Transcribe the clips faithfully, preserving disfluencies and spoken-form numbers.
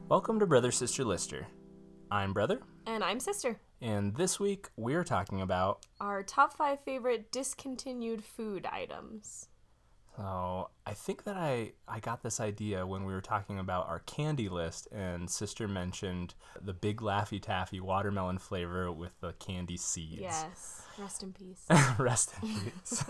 Welcome to Brother Sister Lister. I'm Brother, And I'm Sister. and this week we're talking about, Our top five favorite discontinued food items. so I think that I, I got this idea when we were talking about our candy list, and Sister mentioned the Big Laffy Taffy watermelon flavor with the candy seeds. Yes. Rest in peace. Rest in peace.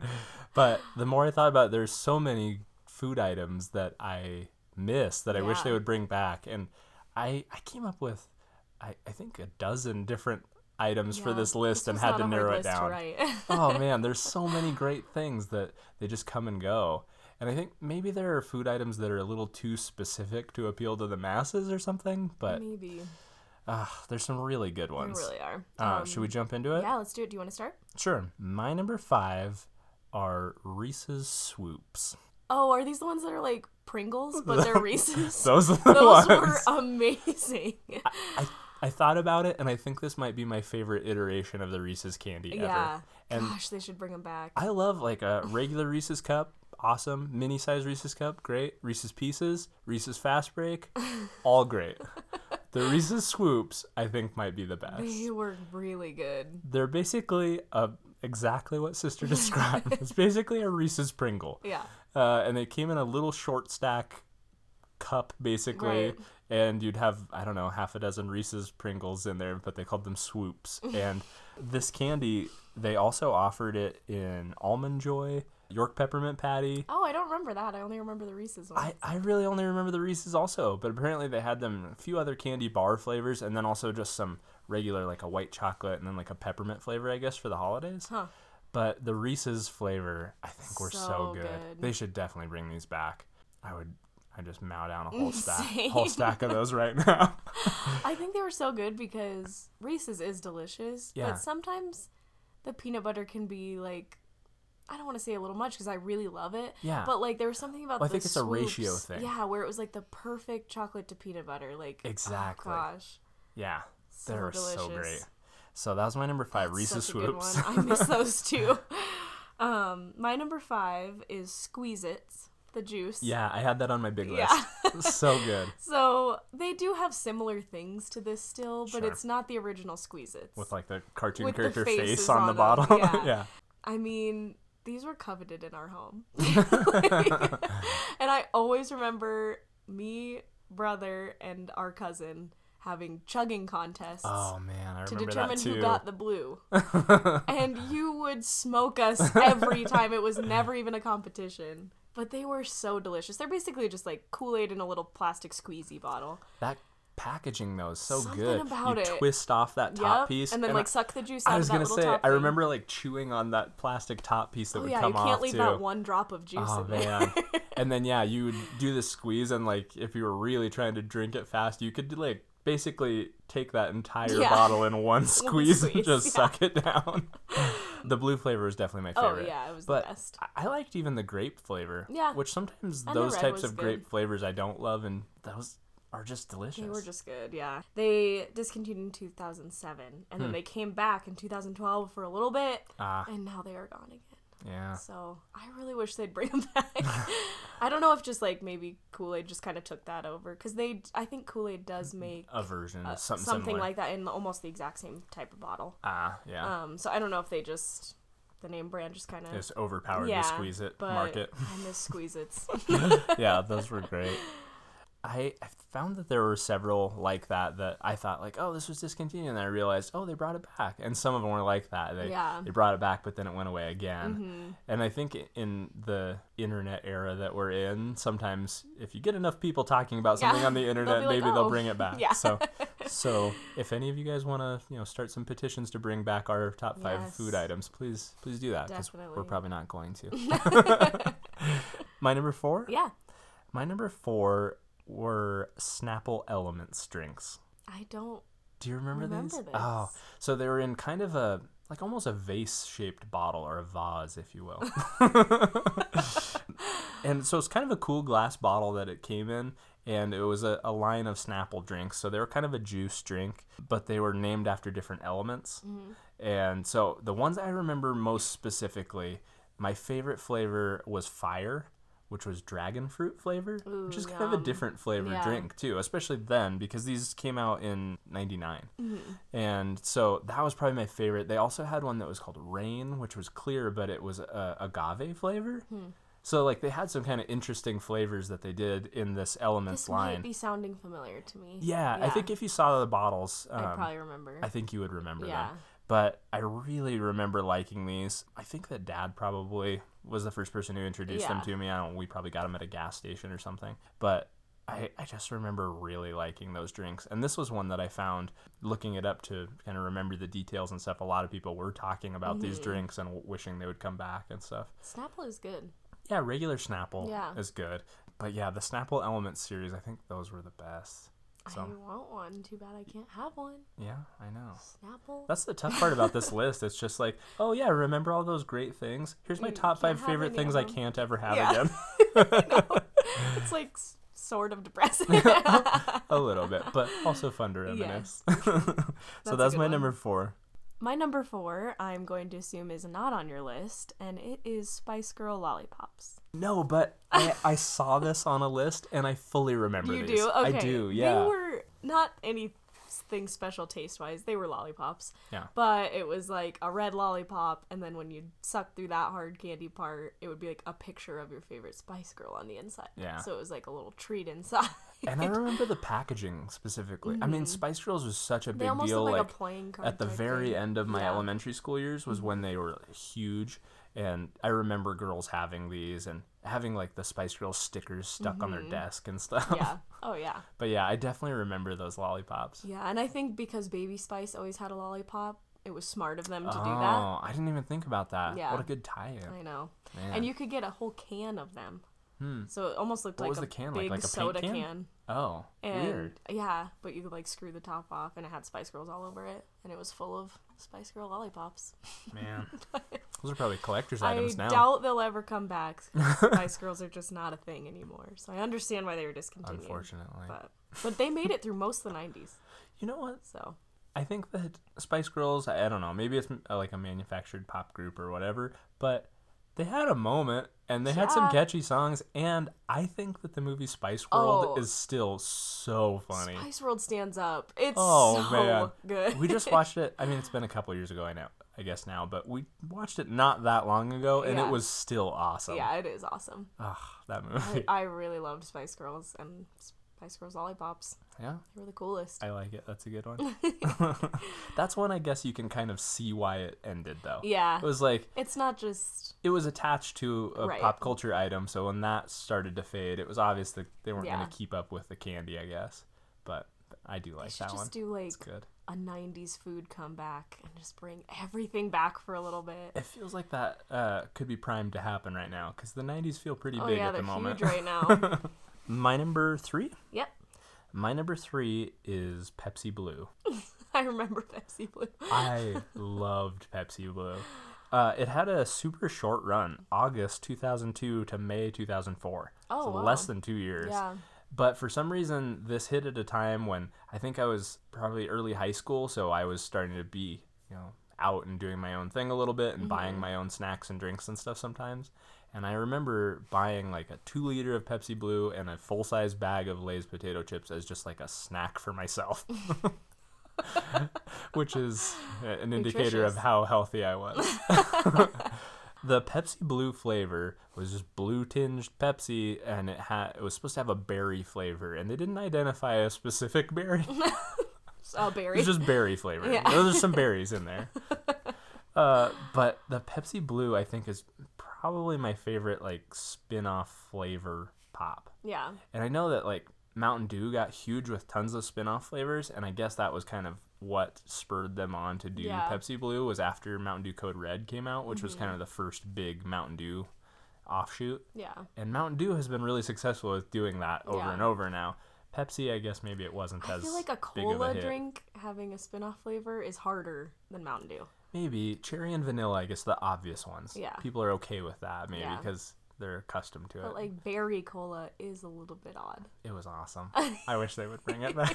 But the more I thought about it, there's so many food items that I miss that I wish Yeah. they would bring back. And I I came up with, I, I think, a dozen different items for Yeah, this list this and was had not to a hard narrow it list to down. write. Oh, man, there's so many great things that they just come and go. And I think maybe there are food items that are a little too specific to appeal to the masses or something. But Maybe. uh, there's some really good They ones. really are. Uh, Um, should we jump into it? Yeah, let's do it. Do you want to start? Sure. My number five are Reese's Swoops. Oh, are these the ones that are like Pringles, but they're Reese's? Those are the Those ones. were amazing. I, I thought about it, and I think this might be my favorite iteration of the Reese's candy ever. Yeah. And Gosh, they should bring them back. I love like a regular Reese's cup, awesome. Mini size Reese's cup, great. Reese's Pieces, Reese's Fast Break, all great. The Reese's Swoops, I think, might be the best. They were really good. They're basically a, exactly what Sister described. It's basically a Reese's Pringle. Yeah. Uh, and they came in a little short stack cup, basically. Right. And you'd have, I don't know, half a dozen Reese's Pringles in there, but they called them Swoops. And this candy, they also offered it in Almond Joy, York Peppermint Patty. Oh, I don't remember that. I only remember the Reese's ones. I, I really only remember the Reese's also, but apparently they had them in a few other candy bar flavors, and then also just some regular, like a white chocolate, and then like a peppermint flavor, I guess, for the holidays. Huh. But the Reese's flavor, I think, were so, So good. good. They should definitely bring these back. I would, I just mow down a whole stack, Same. whole stack of those right now. I think they were so good because Reese's is delicious, Yeah. but sometimes the peanut butter can be like, I don't want to say a little much because I really love it. Yeah. But like there was something about Well, I the think it's a ratio Swoops- thing. Yeah, where it was like the perfect chocolate to peanut butter. Like Exactly. Oh, gosh, Yeah, so they were delicious. so great. So that was my number five, Reese's Such a good Swoops. one. I miss those too. Um, my number five is Squeeze-Its, the juice. Yeah, I had that on my big list. Yeah. So good. So they do have similar things to this still, but Sure. it's not the original Squeeze-Its. With like the cartoon With the character face faces on, on the them, bottle. yeah. Yeah. I mean, these were coveted in our home. And I always remember me, brother, and our cousin having chugging contests Oh man, I to remember determine that too. who got the blue. And you would smoke us every time. It was never even a competition. But they were so delicious. They're basically just like Kool-Aid in a little plastic squeezy bottle. That packaging though is so Something good. about you it. twist off that top Yep. piece, And then I- like suck the juice out I was of that gonna little say, top I thing. remember like chewing on that plastic top piece that Oh would yeah, come you off can't leave too. that one drop of juice Oh in there. man. And then yeah, you would do the squeeze, and like if you were really trying to drink it fast, you could like basically take that entire Yeah. bottle in one squeeze and squeeze, just yeah. suck it down. The blue flavor is definitely my Oh favorite. yeah, it was But the best. I- I liked even the grape flavor. Yeah. Which sometimes And the those red types was of grape good. flavors I don't love, and those are just delicious. They were just good, yeah. They discontinued in two thousand seven, and Hmm. then they came back in two thousand twelve for a little bit, Ah, and now they are gone again. yeah. So I really wish they'd bring them back. I don't know if just like maybe Kool-Aid just kind of took that over, because they, I think Kool-Aid does make A version, uh, something, something similar. like that in almost the exact same type of bottle. Ah, yeah. Um, so I don't know if they just the name brand just kind of Just overpowered yeah, the squeeze it but market. I miss Squeeze-Its. Yeah, those were great. I, I found that there were several like that that I thought like, oh, this was discontinued, and then I realized, oh, they brought it back, and some of them were like that. They Yeah. they brought it back, but then it went away again. Mhm. And I think in the internet era that we're in, sometimes if you get enough people talking about something Yeah. on the They'll internet, be like, maybe they'll "Oh." bring it back. Yeah. So so if any of you guys want to, you know, start some petitions to bring back our top five Yes. food items, please please do that, because we're Definitely. probably not going to. My number four. Yeah, My number four were Snapple Elements drinks. I don't. Do you remember, Remember these? this. Oh, so they were in kind of a like almost a vase-shaped bottle, or a vase, if you will. And so it's kind of a cool glass bottle that it came in, and it was a, a line of Snapple drinks. So they were kind of a juice drink, but they were named after different elements. Mhm. And so the ones I remember most specifically, my favorite flavor was fire, which was dragon fruit flavor, Ooh, which is kind of a yum. different flavored Yeah. drink too, especially then because these came out in ninety-nine. Mm-hmm. And so that was probably my favorite. They also had one that was called Rain, which was clear, but it was a agave flavor. Hmm. So like they had some kind of interesting flavors that they did in this Elements This line. might be sounding familiar to me. Yeah, I think if you saw the bottles, um, I'd probably remember. I think you would remember Yeah. them. But I really remember liking these. I think that Dad probably was the first person who introduced them Yeah. to me. I don't know, we probably got them at a gas station or something. But I, I just remember really liking those drinks. And this was one that I found, looking it up to kind of remember the details and stuff. A lot of people were talking about these Mhm. drinks and w- wishing they would come back and stuff. Snapple is good. Yeah, regular Snapple Yeah. is good. But yeah, the Snapple Elements series, I think those were the best. So, I want one. Too bad I can't have one. yeah, I know. Snapple. That's the tough part about this list. It's just like, oh yeah, remember all those great things? Here's my You top can't five have favorite any things of I them. can't ever have Yeah. again. I know. It's like s- sort of depressing. A little bit, but also fun to reminisce. That's so a that's good my one. number four. My number four, I'm going to assume, is not on your list, and it is Spice Girl lollipops. No, but I, I saw this on a list and I fully remember You these. do? Okay. I do, yeah. They were not anything special taste-wise. They were lollipops. Yeah. But it was like a red lollipop, and then when you suck through that hard candy part, it would be like a picture of your favorite Spice Girl on the inside. Yeah. So it was like a little treat inside. And I remember the packaging specifically. I mean, Spice Girls was such a They big almost deal. look like, like a playing card at the type very thing. end of my Yeah. elementary school years was when they were huge, and I remember girls having these and having like the Spice Girls stickers stuck on their desk and stuff. Yeah. Oh, yeah. But yeah, I definitely remember those lollipops. Yeah, and I think because Baby Spice always had a lollipop, it was smart of them to oh, do that. I didn't even think about that. Yeah. What a good tie-in. I know. Man. And you could get a whole can of them. Hmm. So it almost looked What like was a the can like? big Like a paint soda can? can. Oh, And weird. yeah, but you could like screw the top off, and it had Spice Girls all over it, and it was full of Spice Girl lollipops. Man, those are probably collector's I items now. doubt they'll ever come back. 'Cause Spice Girls are just not a thing anymore. So I understand why they were discontinued. Unfortunately. But but they made it through most of the nineties. You know what? So I think that Spice Girls, I I don't know, maybe it's uh, like a manufactured pop group or whatever, but they had a moment and they had some Yeah. catchy songs, and I think that the movie Spice World Oh. is still so funny. Spice World stands up. It's Oh, so man. good. We just watched it. I mean, it's been a couple years ago, I know, I guess now, but we watched it not that long ago, and Yeah. it was still awesome. Yeah, it is awesome. Ugh, that I, movie. I really loved Spice Girls and Spice Girls lollipops. Yeah, They were the coolest. I like it. That's a good one. That's one I guess you can kind of see why it ended, though. Yeah. It was like, It's not just it was attached to a Right. pop culture item, so when that started to fade, it was obvious that they weren't Yeah. going to keep up with the candy, I guess. But I do they like should that just one. do like It's good. a nineties food comeback and just bring everything back for a little bit. It feels like that uh, could be primed to happen right now, because the nineties feel pretty Oh big yeah, at the they're moment. huge right now. My number three? Yep. My number three is Pepsi Blue. I remember Pepsi Blue. I loved Pepsi Blue. Uh, it had a super short run, August two thousand two to May two thousand four. Oh, so wow. less than two years. Yeah. But for some reason, this hit at a time when I think I was probably early high school, so I was starting to be, you know, out and doing my own thing a little bit and buying my own snacks and drinks and stuff sometimes. And I remember buying like a two liter of Pepsi Blue and a full size bag of Lay's potato chips as just like a snack for myself. Which is an indicator of Nutritious. how healthy I was. The Pepsi Blue flavor was just blue tinged Pepsi, and it had it was supposed to have a berry flavor, and they didn't identify a specific berry. Oh, It berry. was just berry flavor. Yeah. Those are some berries in there. Uh, but the Pepsi Blue, I think, is probably my favorite like spin-off flavor pop. Yeah. And I know that like Mountain Dew got huge with tons of spin-off flavors, and I guess that was kind of what spurred them on to do Yeah. Pepsi Blue was after Mountain Dew Code Red came out, which was kind of the first big Mountain Dew offshoot. Yeah. And Mountain Dew has been really successful with doing that over Yeah. and over now. Pepsi, I guess maybe it wasn't I as feel like a big of a cola hit. drink having a spin-off flavor is harder than Mountain Dew. Maybe cherry and vanilla, I guess the obvious ones. Yeah. People are okay with that maybe Yeah. because they're accustomed to it. But like berry cola is a little bit odd. It was awesome. I wish they would bring it back.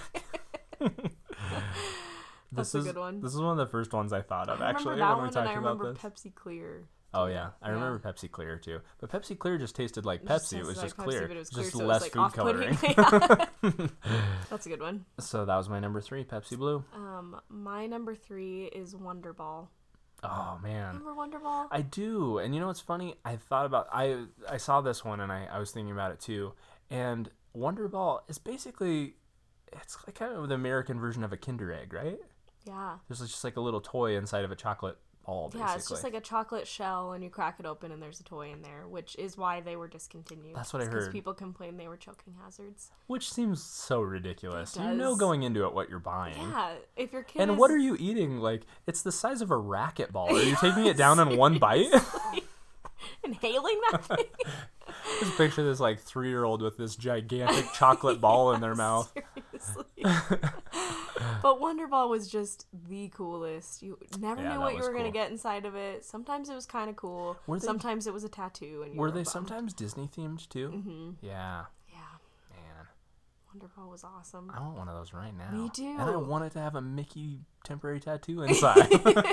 That's this a is, good one. This is one of the first ones I thought of I actually remember that when we one, and talked I about remember this. Pepsi Clear. Oh yeah, I Yeah. remember Pepsi Clear too. But Pepsi Clear just tasted like It just Pepsi. It was tasted just like clear. Pepsi, but it was just clear, so it was, less like, food off-putting. coloring. That's a good one. So that was my number three, Pepsi Blue. Um, my number three is Wonder Ball. Oh man, Remember Wonder Ball? I do. And you know what's funny? I thought about I I saw this one and I, I was thinking about it too. And Wonder Ball is basically it's like kind of the American version of a Kinder Egg, right? Yeah. There's just like a little toy inside of a chocolate ball, basically. Yeah, it's just like a chocolate shell, and you crack it open, and there's a toy in there, which is why they were discontinued. That's what I Because heard. people complained they were choking hazards. Which seems so ridiculous. It You know does. going into it what you're buying. Yeah, if your kid And is... what are you eating? Like, it's the size of a racquetball. Are you taking it down in one bite? inhaling that thing? Just picture this, like, three-year-old with this gigantic chocolate ball in their mouth. Seriously. But Wonder Ball was just the coolest. You never Yeah, knew that what you was were going to cool. get inside of it. Sometimes it was kind of cool. Were they- Sometimes it was a tattoo. And you Were were they bummed. sometimes Disney-themed, too? Mm-hmm. Yeah. Yeah. Man. Wonder Ball was awesome. I want one of those right now. Me too. And I want it to have a Mickey temporary tattoo inside.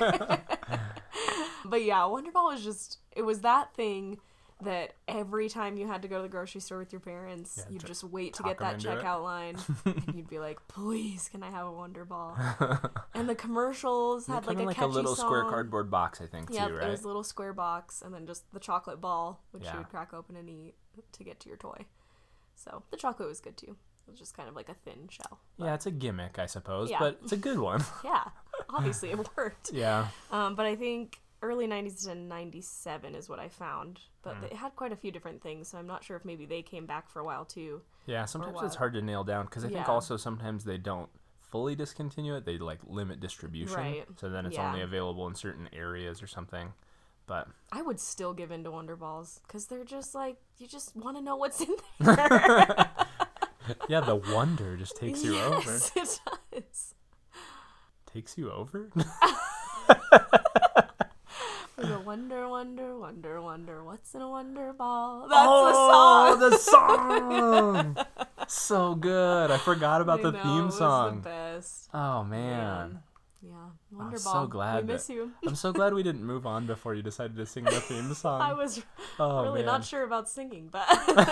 But yeah, Wonder Ball was just, it was that thing that every time you had to go to the grocery store with your parents, Yeah, you'd to just wait to talk get that 'em into it. checkout line. And you'd be like, please, can I have a Wonder Ball? And the commercials They had come like in a like a catchy little song. square cardboard box, I think, Yep, too, it right? was a little square box, and then just the chocolate ball, which Yeah. you would crack open and eat to get to your toy. So the chocolate was good too. It was just kind of like a thin shell. Yeah, it's a gimmick, I suppose, Yeah. but it's a good one. Yeah, obviously it worked. Yeah. Um, but I think early nineties to ninety-seven is what I found. But Hmm. they had quite a few different things, so I'm not sure if maybe they came back for a while too. Yeah, sometimes it's what? hard to nail down because I think Yeah. also sometimes they don't fully discontinue it. They like limit distribution. Right. So then it's Yeah. only available in certain areas or something. But I would still give in to Wonder Balls because they're just like, you just want to know what's in there. yeah, the wonder just takes you over. Yes, it does. Takes you over? We go, wonder, wonder, wonder, wonder, what's in a Wonder Ball? That's oh, the song! the song! So good. I forgot about I the know, theme it was song. the best. Oh, man. Yeah, Wonder I'm Ball. so glad We miss that- you. I'm so glad we didn't move on before you decided to sing the theme song. I was oh, really man. not sure about singing, but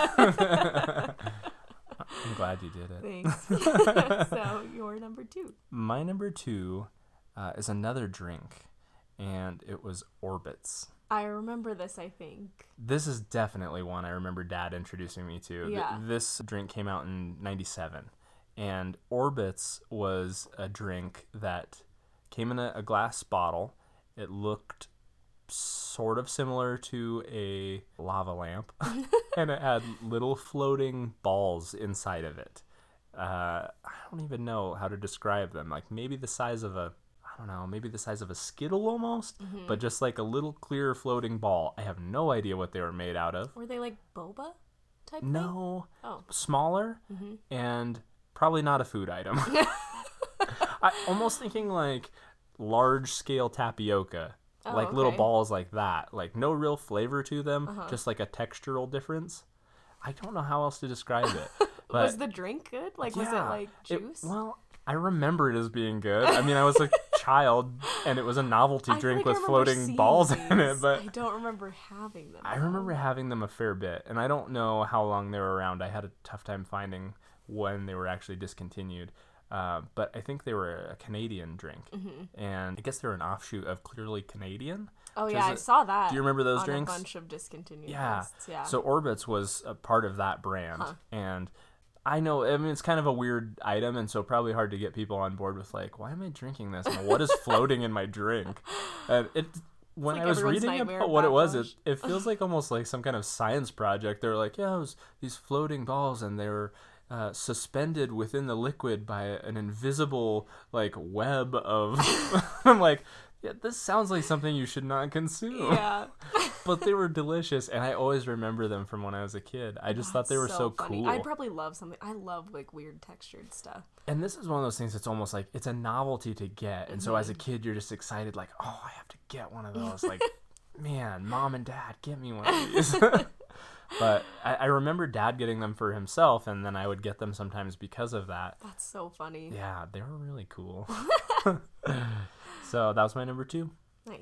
I'm glad you did it. thanks. So you're number two. My number two uh, is another drink, and it was Orbitz. I remember this, I think. This is definitely one I remember Dad introducing me to. Th- Yeah. this drink came out in ninety-seven, and Orbitz was a drink that came in a, a glass bottle. It looked sort of similar to a lava lamp, and it had little floating balls inside of it. Uh, I don't even know how to describe them. Like maybe the size of a, I don't know, maybe the size of a Skittle almost, Mm-hmm. but just like a little clear floating ball. I have no idea what they were made out of. Were they like boba type thing? No, Oh. smaller Mm-hmm. and probably not a food item. I almost thinking like large scale tapioca. Oh, like little okay. balls like that. Like no real flavor to them, Uh-huh. just like a textural difference. I don't know how else to describe it. But Was the drink good? Like, was it yeah, like it- juice? well, I remember it as being good. I mean, I was a child and it was a novelty I feel drink like I with remember floating seeing balls in it, these. but I don't remember having them. I though. remember having them a fair bit, and I don't know how long they were around. I had a tough time finding when they were actually discontinued. Uh, but I think they were a Canadian drink, Mm-hmm. and I guess they're an offshoot of Clearly Canadian. Oh Does yeah, I it- saw that. Do you remember those on drinks? A bunch of discontinued Yeah. lists. Yeah. So Orbitz was a part of that brand, Huh. and I know. I mean, it's kind of a weird item, and so probably hard to get people on board with like, why am I drinking this? And what is floating in my drink? And it. When like I was everyone's reading nightmare about what it was, it, backlash. it feels like almost like some kind of science project. They were like, yeah, it was these floating balls, and they were uh, suspended within the liquid by an invisible like web of. I'm like, yeah, this sounds like something you should not consume. yeah. But they were delicious, and I always remember them from when I was a kid. I just thought they were That's so, funny. cool. I'd probably love something. I love like weird textured stuff. And this is one of those things that's almost like it's a novelty to get. And so as a kid, you're just excited, like, oh, I have to get one of those. Like, man, mom and dad, get me one of these. But I, I remember Dad getting them for himself, and then I would get them sometimes because of that. That's so funny. Yeah, they were really cool. So that was my number two. Nice.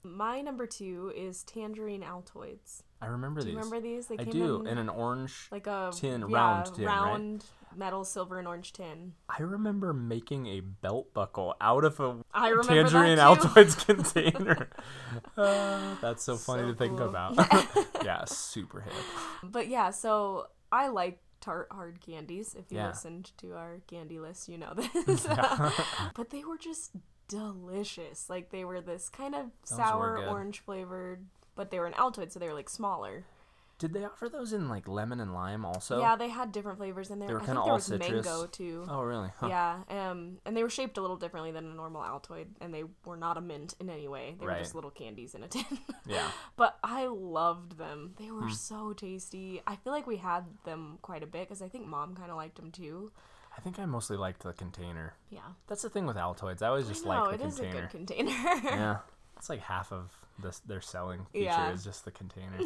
My number two is Tangerine Altoids. I remember Do these. you remember these? They I came do, in, in an orange like a tin, yeah, round tin, round right? metal, silver, and orange tin. I remember making a belt buckle out of a I remember Tangerine that too. Altoids container. Uh, that's so funny So to think cool. about. Yeah, super hip. But yeah, so I like tart hard candies. If you Yeah. listened to our candy list, you know this. Yeah. But they were just delicious. Like they were this kind of Those were sour good. orange flavored, but they were an Altoid, so they were like smaller. Did they offer those in like lemon and lime also? Yeah, they had different flavors in there. They were I kinda think there all was citrus. mango too. Oh, really? Huh. Yeah, um, and they were shaped a little differently than a normal Altoid, and they were not a mint in any way. They Right. were just little candies in a tin. Yeah. But I loved them. They were Hmm. so tasty. I feel like we had them quite a bit because I think Mom kind of liked them too. I think I mostly liked the container. Yeah. That's the thing with Altoids. I always just I know, like the it is container. a good container. Yeah. It's like half of this their selling feature Yeah. is just the container.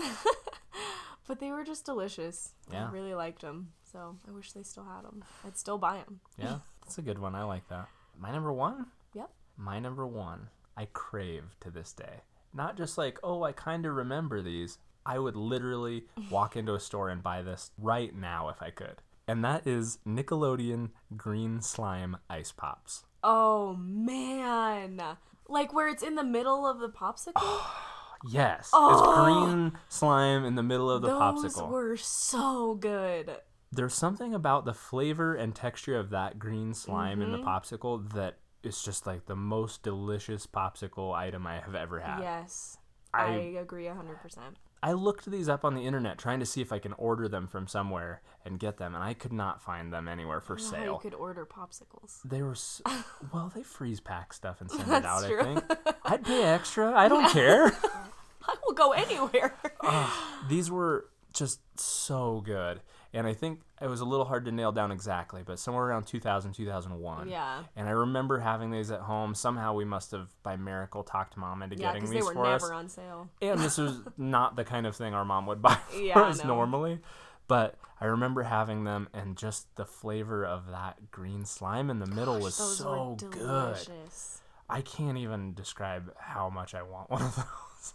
But they were just delicious. Yeah. I really liked them. So I wish they still had them. I'd still buy them. Yeah. That's a good one. I like that. My number one? Yep. My number one, I crave to this day. Not just like, oh, I kind of remember these. I would literally walk into a store and buy this right now if I could. And that is Nickelodeon Green Slime Ice Pops. Oh, man. Like where it's in the middle of the popsicle? Yes. Oh! It's green slime in the middle of the Those popsicle. were so good. There's something about the flavor and texture of that green slime in the Mhm. popsicle that is just like the most delicious popsicle item I have ever had. Yes. I, I agree one hundred percent. I looked these up on the internet trying to see if I can order them from somewhere and get them, and I could not find them anywhere for I don't know how sale. you could order popsicles. They were s well, they freeze pack stuff and send it That's out. true. I think I'd pay extra. I don't care. I will go anywhere. These were just so good, and I think it was a little hard to nail down exactly, but somewhere around two thousand, two thousand one. Yeah. And I remember having these at home. Somehow we must have, by miracle, talked Mom into Yeah, getting because these they were for us. never on sale. And this was not the kind of thing our mom would buy for Yeah, us no. normally. But I remember having them, and just the flavor of that green slime in the middle Gosh, was those so were good. delicious. I can't even describe how much I want one of those.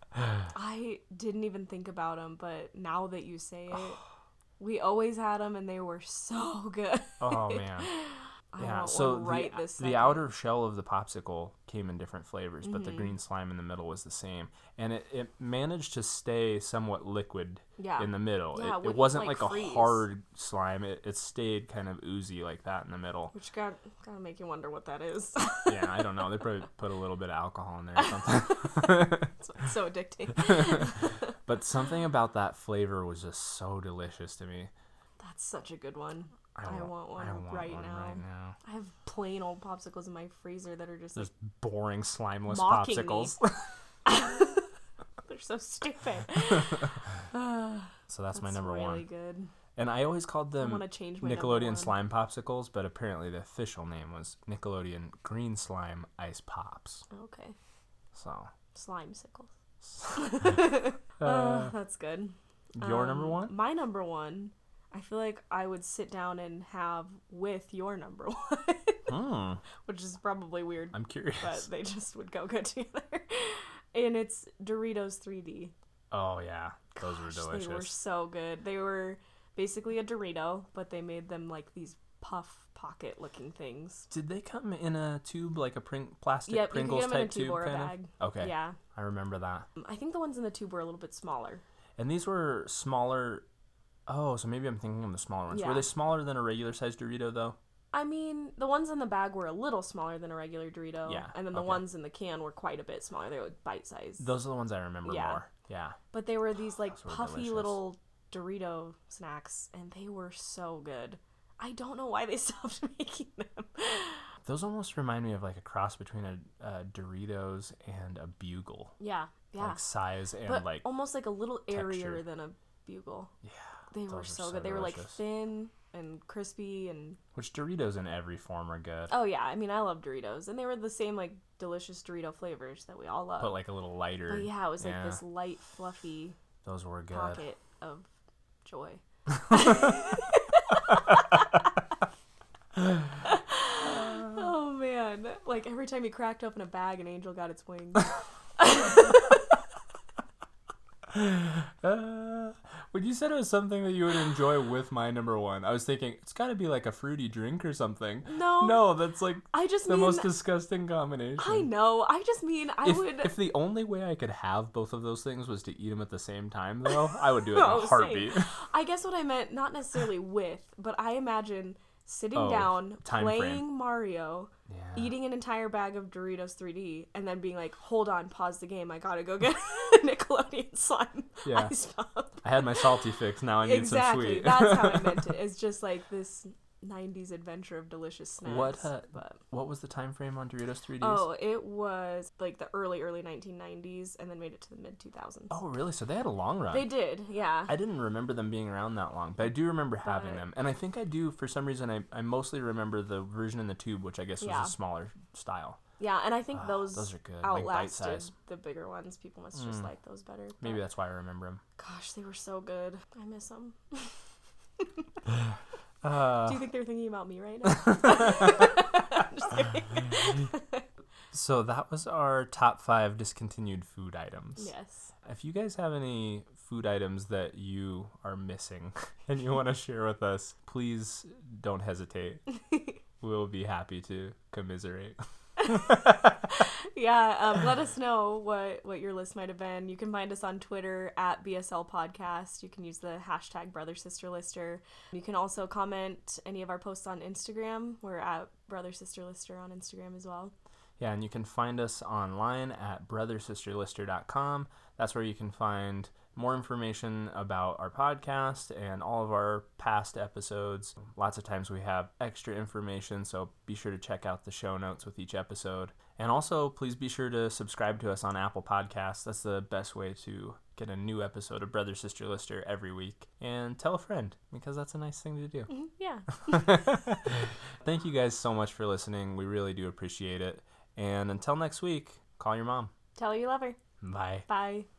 I didn't even think about them, but now that you say it, we always had them, and they were so good. Oh, man. I Yeah, want so one right the, this the second. outer shell of the popsicle came in different flavors, but the Mhm. green slime in the middle was the same. And it, it managed to stay somewhat liquid Yeah. in the middle. Yeah, it it, it wouldn't, wasn't like, like, freeze. a hard slime. It, it stayed kind of oozy like that in the middle. Which got gotta make you wonder what that is. Yeah, I don't know. They probably put a little bit of alcohol in there or something. It's so addicting. But something about that flavor was just so delicious to me. That's such a good one. I, wa- want one I want right one now. right now. I have plain old popsicles in my freezer that are just Just boring, slimeless Mocking me. popsicles. like, they're so stupid. So that's, my That's number really one. good. And I always called I them want to change my number Nickelodeon one. Slime Popsicles, but apparently the official name was Nickelodeon Green Slime Ice Pops. Okay. So, Slime sickles. uh, Uh, that's good. your number Um, one? My number one, I feel like I would sit down and have with your number one, Hmm, which is probably weird, I'm curious. but they just would go good together. And it's Doritos three D. Oh yeah, those were Gosh, delicious. They were so good. They were basically a Dorito, but they made them like these puff pocket looking things. Did they come in a tube, like a pring- plastic Yep, you can Pringles get them in a type tube tube, or a kind bag. of? Okay, Yeah. I remember that. I think the ones in the tube were a little bit smaller. And these were smaller. Oh, so maybe I'm thinking of the smaller ones. Yeah. Were they smaller than a regular sized Dorito though? I mean, the ones in the bag were a little smaller than a regular Dorito. Yeah, And then the okay. ones in the can were quite a bit smaller. They were like bite size. Those are the ones I remember Yeah. more. Yeah. But they were these like Those were puffy delicious. little Dorito snacks, and they were so good. I don't know why they stopped making them. Those almost remind me of like a cross between a, a Doritos and a Bugle. Yeah, yeah. Like size and but like almost like a little airier texture. than a Bugle. yeah. They those were are so, so good. They were like delicious. thin and crispy and Which Doritos in every form are good. oh yeah, I mean I love Doritos, and they were the same like delicious Dorito flavors that we all love. But like a little lighter. But yeah, it was like yeah. this light, fluffy Those were good. pocket of joy. Oh man! Like every time you cracked open a bag, an angel got its wings. uh, when you said it was something that you would enjoy with my number one, I was thinking it's got to be like a fruity drink or something. No. No, that's like I just the mean, most disgusting combination. I know. I just mean I if, would. If the only way I could have both of those things was to eat them at the same time, though, I would do it in Oh, a heartbeat. same. I guess what I meant, not necessarily with, but I imagine sitting Oh, down, time playing frame. Mario, Yeah. eating an entire bag of Doritos three D, and then being like, hold on, pause the game, I gotta go get Nickelodeon slime Yeah. ice pop. I had my salty fix, now I need Exactly, some sweet. that's how I meant it. It's just like this nineties adventure of delicious snacks. What, uh, but... What was the time frame on Doritos three Ds? Oh, it was like the early, early nineteen nineties, and then made it to the mid two thousands. Oh, really? So they had a long run. They did, yeah. I didn't remember them being around that long, but I do remember having But- them. And I think I do, for some reason, I, I mostly remember the version in the tube, which I guess was Yeah. a smaller style. Yeah, and I think Ah, those, those are good, like outlasted bite-size. the bigger ones. People must just Mm. like those better. Maybe but- that's why I remember them. Gosh, they were so good. I miss them. Uh, Do you think they're thinking about me right now? I'm just kidding. so that was our top five discontinued food items. Yes. If you guys have any food items that you are missing and you want to share with us, please don't hesitate. We'll be happy to commiserate. Yeah, um, let us know what, what your list might have been. You can find us on Twitter at B S L Podcast. You can use the hashtag Brother Sister Lister. You can also comment any of our posts on Instagram. We're at Brother Sister Lister on Instagram as well. Yeah, and you can find us online at brother sister lister dot com. That's where you can find more information about our podcast and all of our past episodes. Lots of times we have extra information, so be sure to check out the show notes with each episode. And also, please be sure to subscribe to us on Apple Podcasts. That's the best way to get a new episode of Brother Sister Lister every week. And tell a friend, because that's a nice thing to do. Mm-hmm. Yeah. Thank you guys so much for listening. We really do appreciate it. And until next week, call your mom. Tell her you love her. Bye. Bye.